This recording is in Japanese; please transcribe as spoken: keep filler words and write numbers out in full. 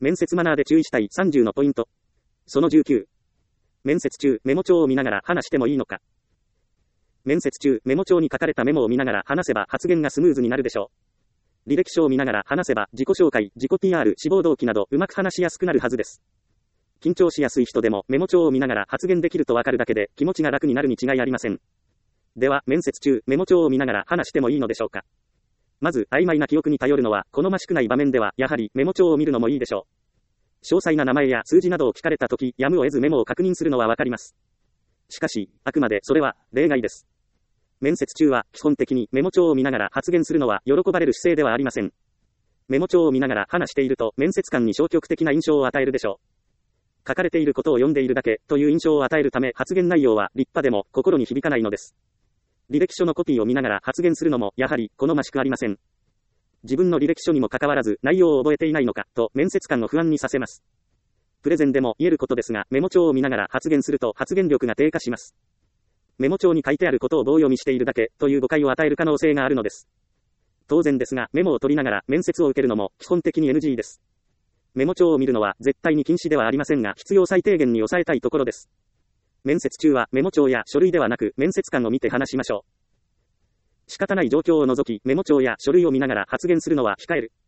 面接マナーで注意したいさんじゅうのポイント。そのじゅうきゅう。面接中、メモ帳を見ながら話してもいいのか。面接中、メモ帳に書かれたメモを見ながら話せば発言がスムーズになるでしょう。履歴書を見ながら話せば自己紹介、自己 ピーアール、志望動機などうまく話しやすくなるはずです。緊張しやすい人でもメモ帳を見ながら発言できるとわかるだけで気持ちが楽になるに違いありません。では、面接中、メモ帳を見ながら話してもいいのでしょうか。まず、曖昧な記憶に頼るのは好ましくない場面では、やはりメモ帳を見るのもいいでしょう。詳細な名前や数字などを聞かれたとき、やむを得ずメモを確認するのはわかります。しかし、あくまでそれは例外です。面接中は基本的にメモ帳を見ながら発言するのは喜ばれる姿勢ではありません。メモ帳を見ながら話していると面接官に消極的な印象を与えるでしょう。書かれていることを読んでいるだけという印象を与えるため発言内容は立派でも心に響かないのです。履歴書のコピーを見ながら発言するのもやはり好ましくありません。自分の履歴書にもかかわらず内容を覚えていないのかと面接官を不安にさせます。プレゼンでも言えることですがメモ帳を見ながら発言すると発言力が低下します。メモ帳に書いてあることを棒読みしているだけという誤解を与える可能性があるのです。当然ですがメモを取りながら面接を受けるのも基本的に エヌジー です。メモ帳を見るのは絶対に禁止ではありませんが必要最低限に抑えたいところです。面接中はメモ帳や書類ではなく面接官を見て話しましょう。仕方ない状況を除きメモ帳や書類を見ながら発言するのは控える。